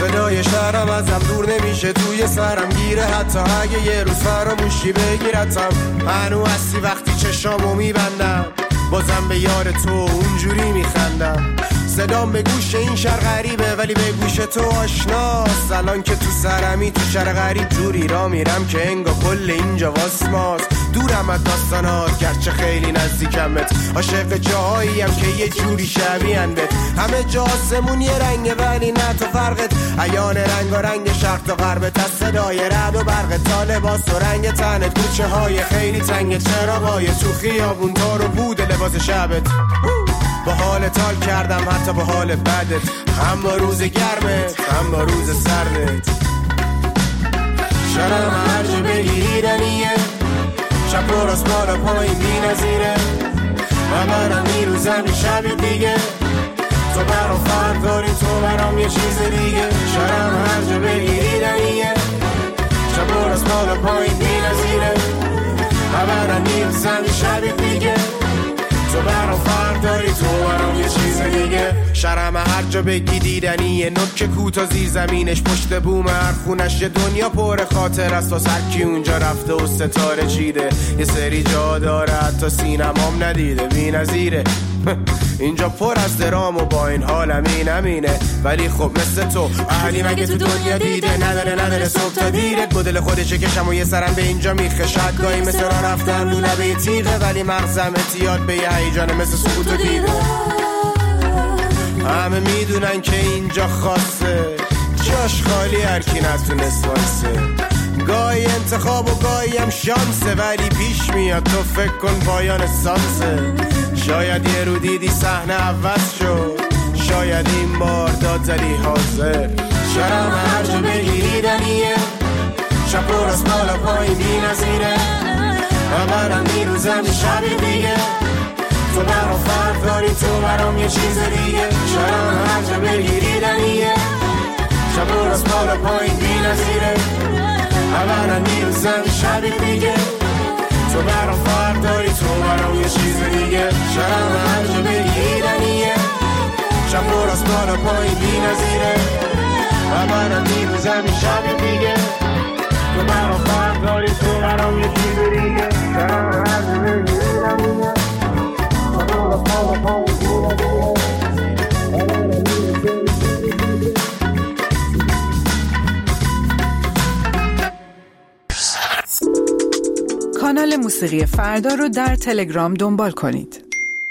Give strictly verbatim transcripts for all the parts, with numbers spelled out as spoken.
صدای شهرم ازم دور نمیشه، توی سرم گیره حتی اگه یه روز فراموشی بگیرتم. هنو هستی وقتی چشامو میبندم، بازم به یار تو اونجوری میخندم. صدام به گوش این شهر غریبه ولی به گوش تو آشناست. الان که تو سرمی تو شهر غریب جوری را میرم که انگا کل اینجا واسماست. دورم از داستانات گرچه خیلی نزدیکمت، عاشق جاهاییم که یه جوری شبیهن بهت. همه جا آسمون یه رنگه ولی نه تو فرقت، عیان رنگ و رنگ شرق تا غربت. از صدای رعد و برق تا لباس و رنگ تنت، کوچه های خیلی تنگ، چراغای تو خیابون تار و بود لباس شبت. با حال تال کردم حتی با حال بدت، هم با روز گرمت هم با روز سردت. شرم هر جا بگیریدنیه، شب و راست بالا پایین بی نظیره. من برم میروزم یه شب دیگه، تو برام فرق داری تو برام یه چیز دیگه. شرم هر جا بگیریدنیه، شب و راست بالا پایین بی نظیره. من برم میروزم یه شب دیگه، تو برام فرق داری تو برام یه چیز دیگه. شرم هر جا بگی دیدنیه، نوک کوتا زیر زمینش پشت بوم هر خونش یه دنیا پر خاطر است. واسه هر کی اونجا رفته و ستاره چیده، یه سری جا داره حتی سینمام ندیده. بی نظیره اینجا پر از درام و با این حالم این امینه. ولی خب مثل تو اهلی مگه تو دنیا دیده، نداره نداره صبح تا دیرت. مدل خودشه کشم و یه سرم به اینجا میخه، شاید گاهی مثل را رفتم رو لبه تیغه، ولی مغزم اتیاد به یه هیجانه مثل سکوت و دیده. همه میدونن که اینجا خاصه، جاش خالی هر کی نتونست واسه. گاهی انتخاب و گاهی هم شانسه، ولی پیش میاد تو فکر کن پایان سانسه. شاید یه رو دیدی صحنه عوض شد، شاید این بار داد زدی حاضر. شرم هر جا بگیریدنیه، شب و راست بالا پایین بی نظیره. من برم میروزم یه شب دیگه، تو برام فرق داری تو برام یه چیز دیگه. شرم هر جا بگیریدنیه، شب و راست بالا پایین بی نظیره. من برم میروزم یه شب دیگه، تو برام فرق داری تو برام یه چیز دیگه. شرم هر جا بگیریدنیه، شب و راست بالا پایین بی نظیره. من برم میروزم یه شب دیگه، تو برام فرق داری تو برام یه چیز دیگه. شرم هر جا بگیریدنیه، کانال موسیقی فردا رو در تلگرام دنبال کنید.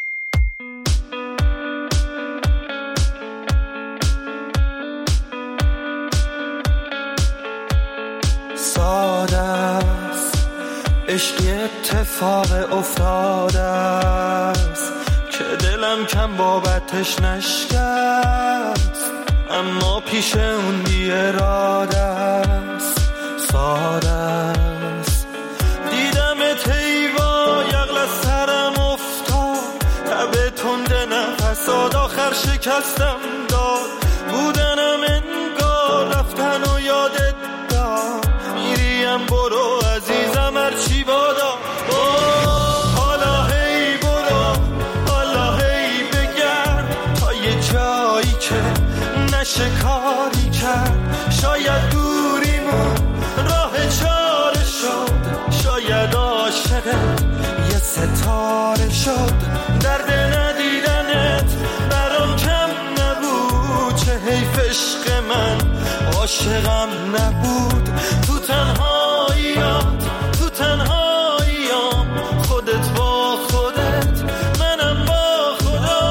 ساده است عشقی اتفاق افتاده است که دلم کم بابتش نشکست، اما پیش اون بی اراده است. ساده است دیدم تیوا یغل از سرم افتاد، تبه تنده نفساد آخر شکستم داد. بودنم انگار رفتن و یادت داد، میریم برو عزیزم هرچی بادا. حالا هی برو حالا هی بگرد تا یه جایی که نشه کاری کرد. شاید دوریمون راه چاره شد، شاید عاشق یه ستاره شد. درد ندیدنت برام کم نبود، چه حیف عشق من عاشقم نبود. تو تنهاییات تو تنهاییام، خودت با خودت منم با خدا.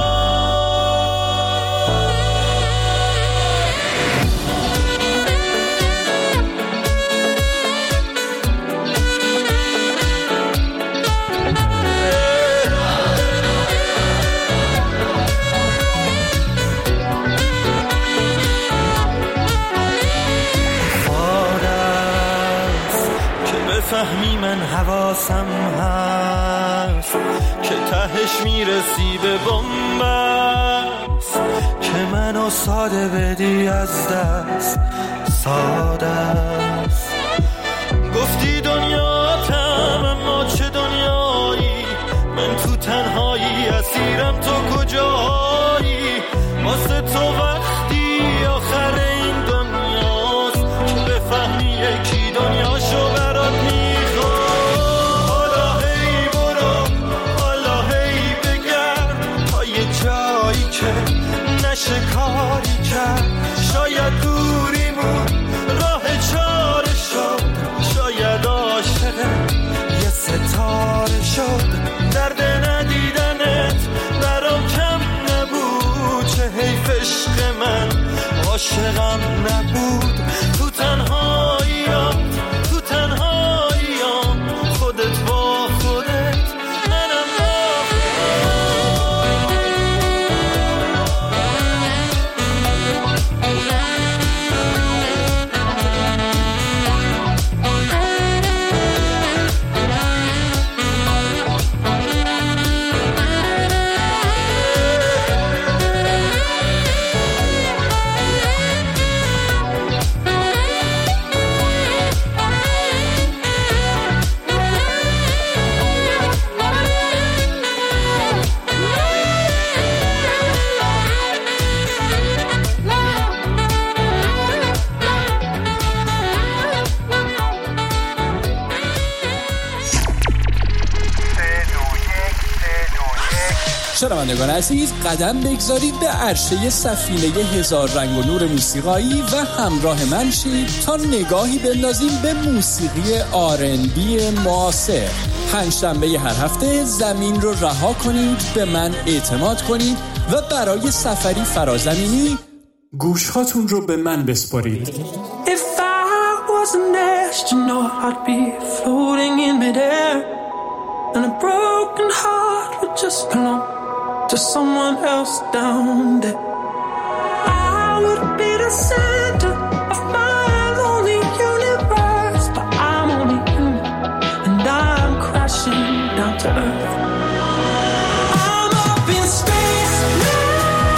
فهمی من حواسم هست که تهش میرسی به بنبست، که منو ساده بدی از دست. ساده است گفتی دنیاتم اما چه دنیایی، من تو تنهایی اسیرم تو کجایی. واسه تو وقتی آخر این دنیا عاشقم نبود. تو تنهاییام تو تنهاییام خودت با خودت منم با شنوندگان عزیز، قدم بگذارید به عرشه سفینه هزار رنگ و نور موسیقایی و همراه من شید تا نگاهی بندازیم به موسیقی آر ان بی معاصر. پنجشنبه هر هفته زمین رو رها کنید، به من اعتماد کنید و برای سفری فرازمینی گوشهاتون رو به من بسپارید. If I was an astronaut, I'd be floating in midair, and a broken heart would just belong to someone else down there. I would be the center of my lonely universe, but I'm only human, and I'm crashing down to earth. I'm up in space now,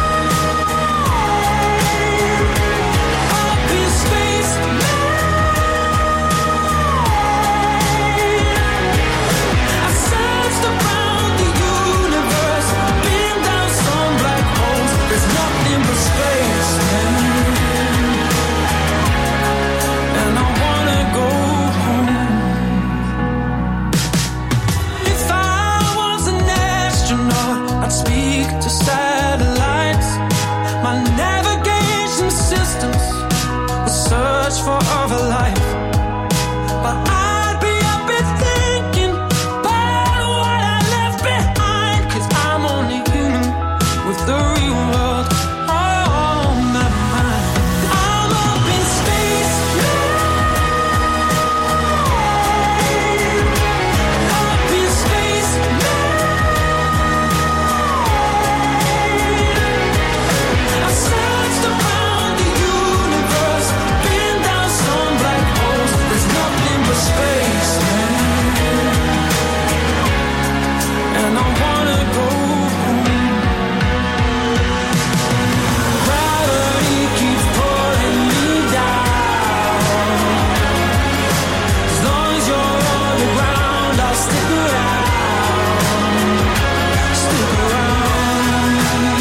up in space now. I searched around the universe, been down some black holes. There's nothing but space, man. And I wanna go home. If I was an astronaut, I'd speak to satellites. My navigation systems would search for other life. But I'd be up and thinking about what I left behind, 'cause I'm only human with the real world on my mind. I'm up in space now, up in space now. I searched around the universe, been down some black holes. There's nothing but space, man. And I wanna go home. Gravity keeps pulling me down. As long as you're on the ground, I'll stick around. Stick around.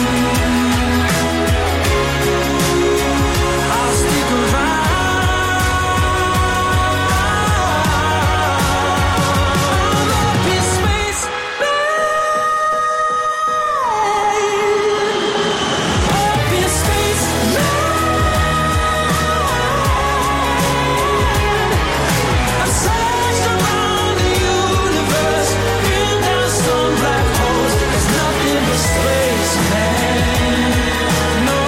I'll stick around. I'm up in space, up in space I searched around the universe, been down some black holes. There's nothing but space, man. No,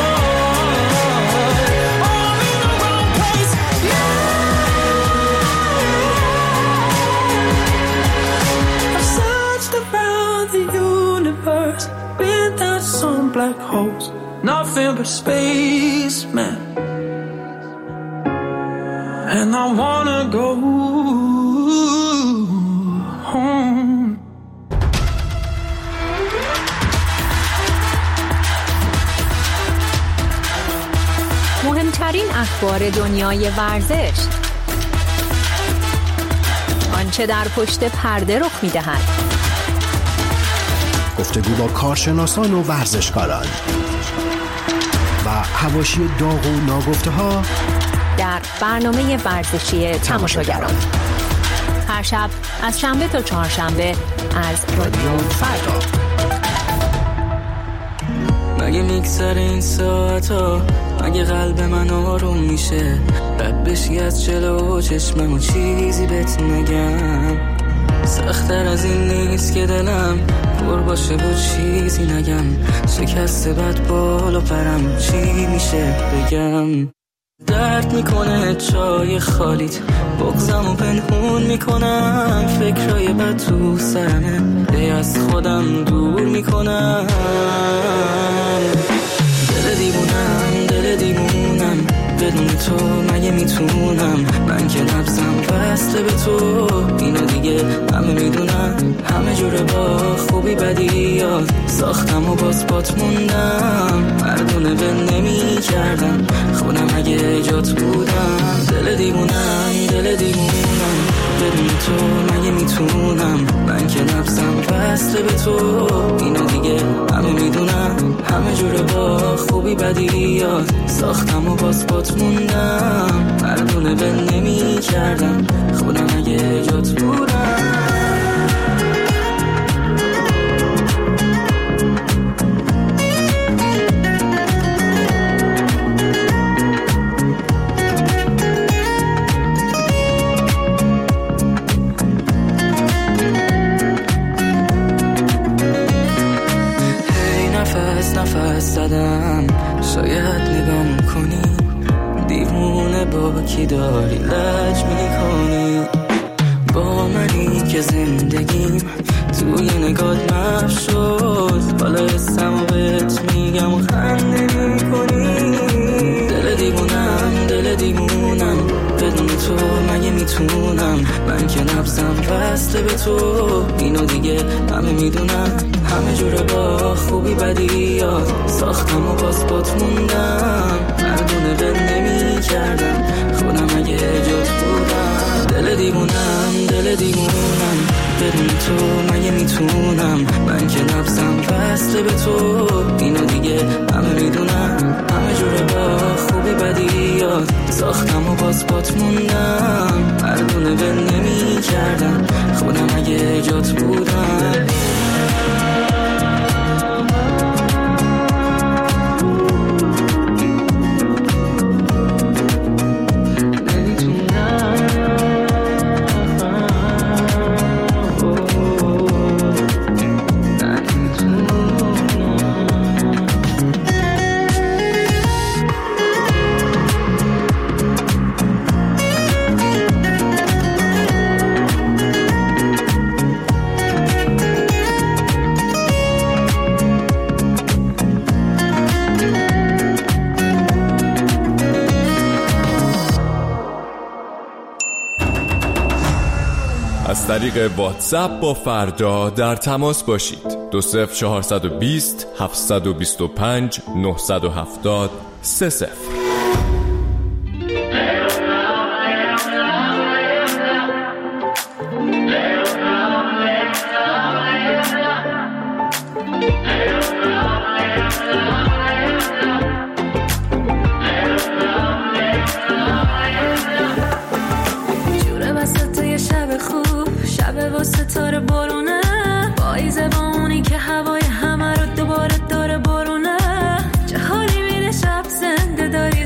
I'm in the wrong place now. I've searched around the universe, been down some black holes. Nothing but space, man. And I wanna go home. مهمترین اخبار دنیای ورزش، آنچه در پشت پرده رخ می‌دهد، گفتگو با کارشناسان و ورزشکاران و حواشی داغ و ناگفته‌ها در برنامه ورزشی تماشاگران. هر شب از شنبه تا چهارشنبه از رادیو فردا. مگه میگذره این ساعتا، مگه قلب من آروم میشه، رد بشی از جلو چشمم و چیزی بهت نگم. سخت‌تر از این نیست که دلم پر باشه و چیزی نگم. شکسته بد بالا پرم چی میشه بگم. درد میکنه چای خالیت، بغضم و پنهون میکنم. فکرای بد تو سرمه، ای از خودم دور میکنم. دل دیوونم دل دیوونم، بدون تو مگه میتونم. من که نبضم بسته به تو، اینو دیگه همه میدونم. همه جوره با خوبی بدی یاد ساختم و باز پات موندم. مردونه به نمی کردم خودم اگه جات بودم. دل دیوونم دل دیوونم، بدون تو مگه میتونم. من که نبضم بسته به تو، اینو دیگه همه میدونم. همه جوره با خوبی بدی یاد ساختم و باز پات موندم. مردونه به نمی کردم خودم اگه جات بودم. نفس زدم شاید نگام کنی، دیوونه با کی داری لج میکنی. با منی که زندگیم توی نگات محو شد، حالا اسم و بهت میگم و خنده میکنی. دل دیوونم دل دیوونم، بدون تو مگه میتونم. من که نبضم بسته به تو، اینو دیگه همه میدونم. همه جوره با خوبی بدی یاد ساختم و باز پات موندم. مردونه به نمی کردم خودم اگه جات بودم. دل دیوونم دل دیوونم، بدون تو مگه میتونم. من که نبضم بسته به تو، اینو دیگه همه میدونم. همه جوره با خوبی بدی یاد ساختم و باز پات موندم. مردونه به نمی کردم خودم اگه جات بودم. از طریق واتساپ با فردا در تماس باشید. دو صفر چهارصد و بیست هفتصد و بیست و پنج نهصد و هفتاد سه صفر. ستاره بارونه پاییزه با اونی که هوای همه رو دوباره داره بارونه. چه حالی میده شب زنده داری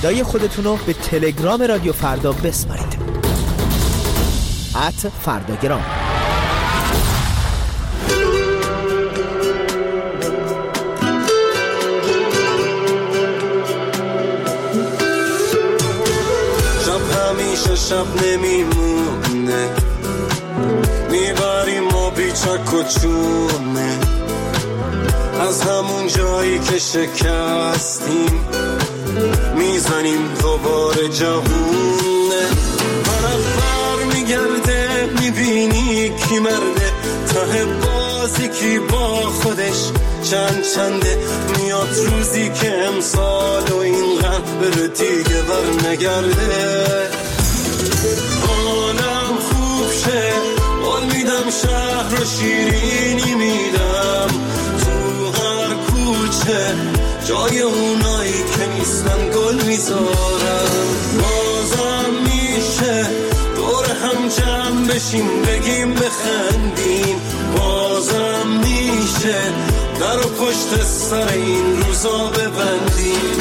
صدای خودتونو به تلگرام رادیو فردا بسپارید. ات فرداگرام. شب همیشه شب نمیمونه، میبریم ما بیچک و چونه، از همون جایی که شکستیم میزنیم دوباره جوونه. طرف بر میگرده میبینی کی مرده، ته بازی کی با خودش چند چنده. میاد روزی که امسال و این غم بره دیگه بر نگرده. حالم خوب شه قول میدم، شهر و شیرینی میدم، تو هر کوچه جای اونایی که نیستن گل میذارم. بازم میشه دور هم جمع بشیم بگیم بخندیم، بازم میشه در و پشت سر این روزا ببندیم.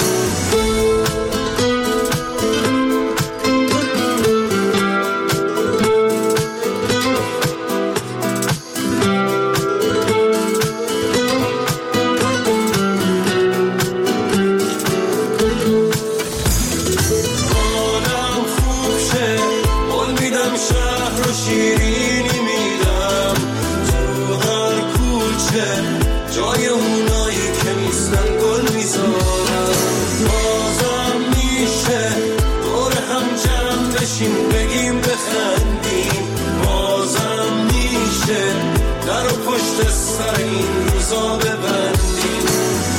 جای اونایی که نیستن گل میذارم. بازم میشه دور هم جمع بشیم بگیم بخندیم، بازم میشه در و پشت سر این روزا ببندیم.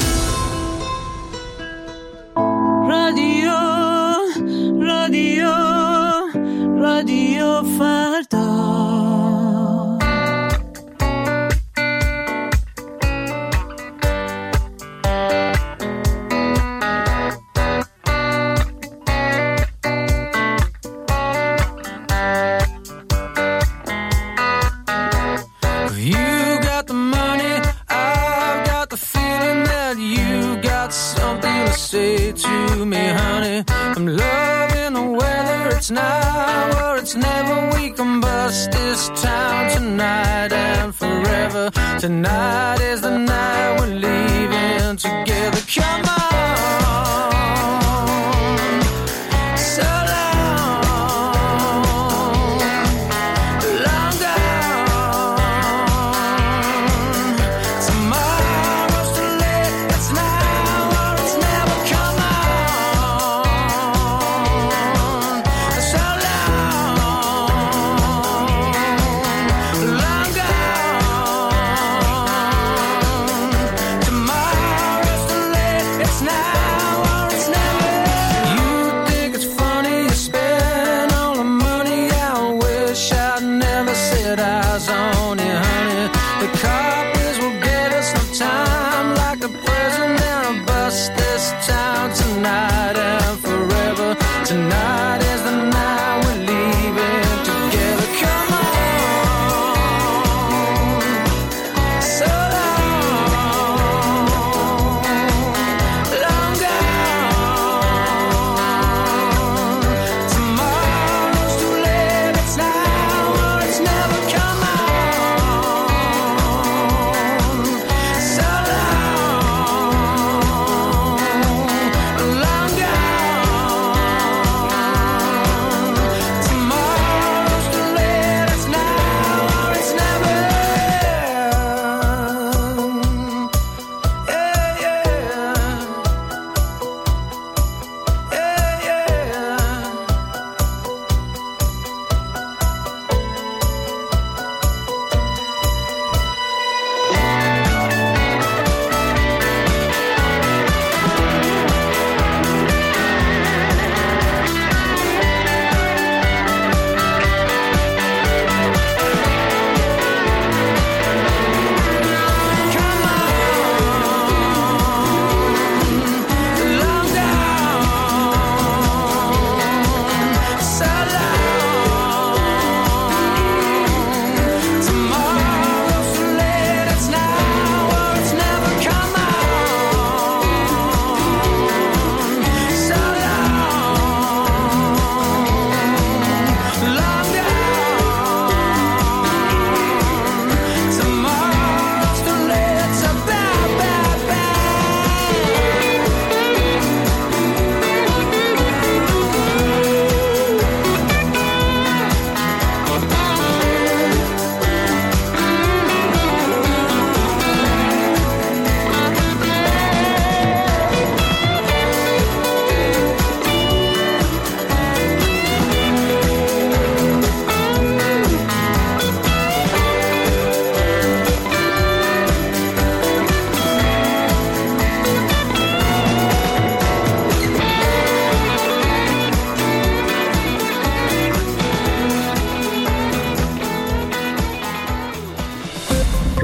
رادیو رادیو رادیو فردا. Say to me, honey, I'm loving the weather. It's now or it's never. We can bust this town tonight and forever. Tonight is the night we're leaving together. Come on, so long, long gone. Tomorrow's too late. It's now or it's never. Come on, so long, long gone.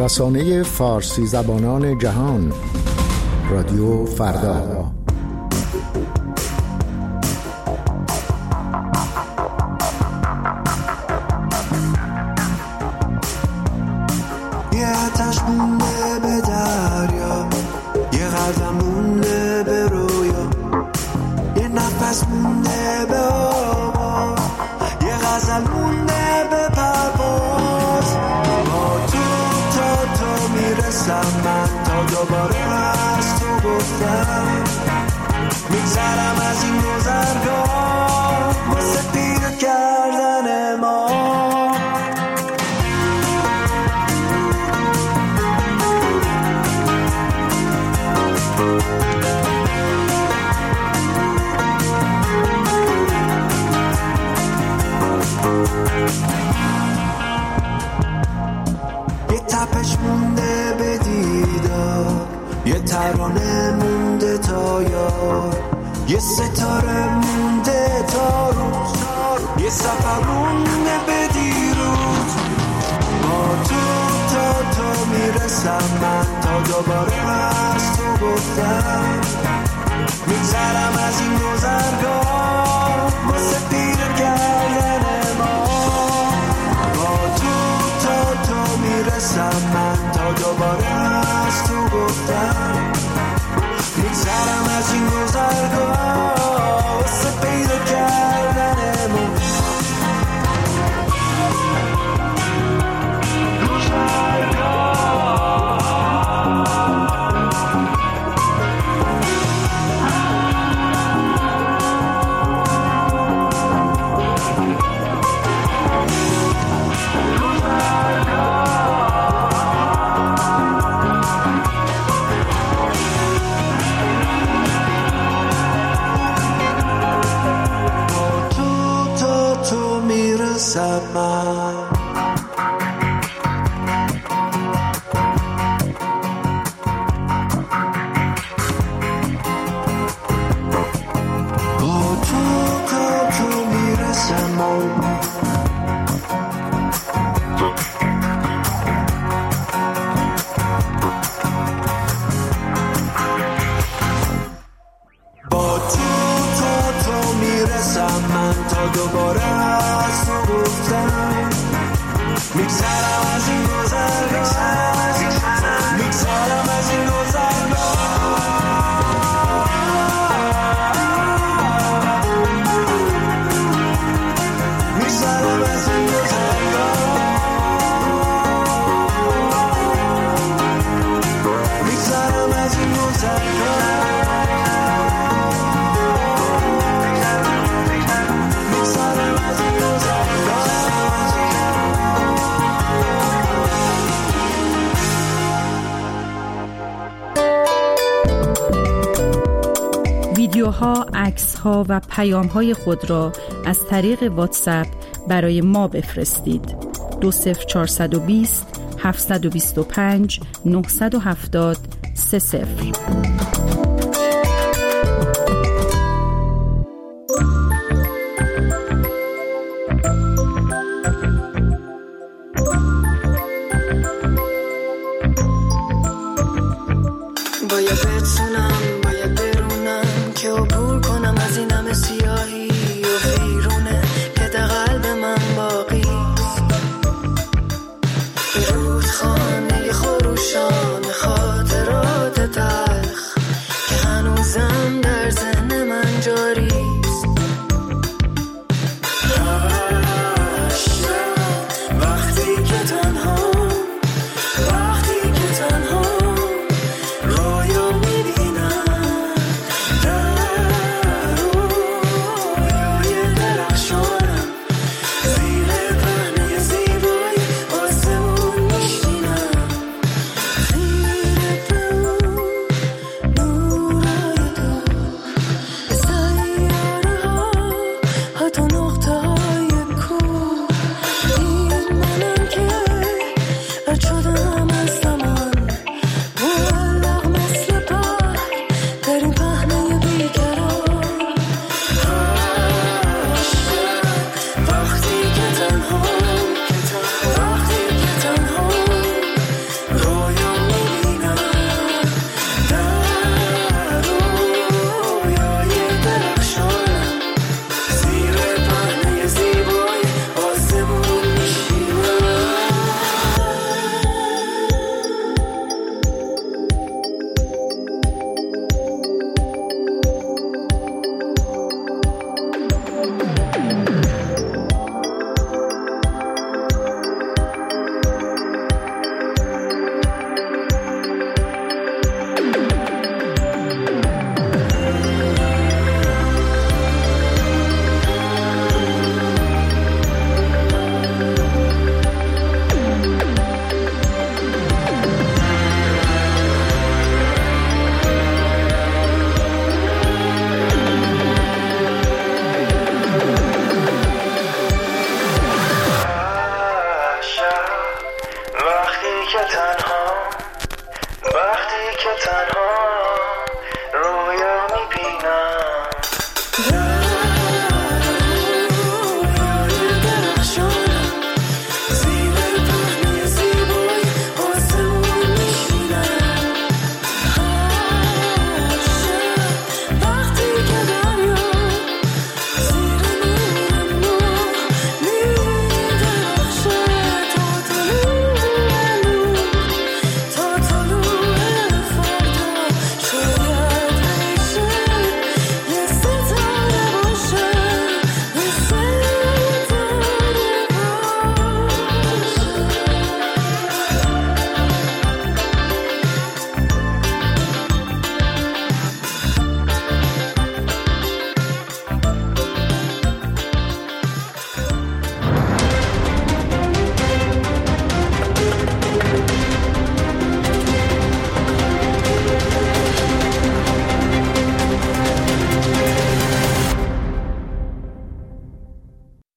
رسانه فارسی زبانان جهان، رادیو فردا. یه آتش مونده به دریا، یه قدم مونده به رویا، یه نفس مونده به آواز، یه غزل مونده به پرواز. با تو تا تو میرسم من، تا دوباره از تو گفتم میگذرم از این گذرگاه واسه پیدا کردن ما. یه تپش مونده به دیدار، یه ترانه مونده تا یار، یه ستاره مونده تا روز، یه سفر مونده به دیروز. با تو تا تو میرسم من، تا دوباره از تو گفتم میگذرم از این گذرگاه واسه پیدا کردن ما. با تو تا تو میرسم من، تا دوباره از تو گفتم میگذرم از این گذرگاه واسه پیدا کردن ما. ویدیوها، عکس‌ها و پیام‌های خود را از طریق واتساپ برای ما بفرستید. دو صفر چهارصد و بیست هفتصد و بیست و پنج نهصد و هفتاد سه صفر. باید بتونم، باید برونم که عبور کنم از این همه سیاهی و بیرونه که در قلب من باقیست. این رودخانه خروشان خاطرات تلخ که هنوزم در ذهن من جاریست. وقتی که تنها وقتی که تنها رویا میبینم، در رویای درخشانم زیر پهنه زیبایی آسمون میشینم. زیر پهنه نورای تو سیاره ها حتی نقطه ها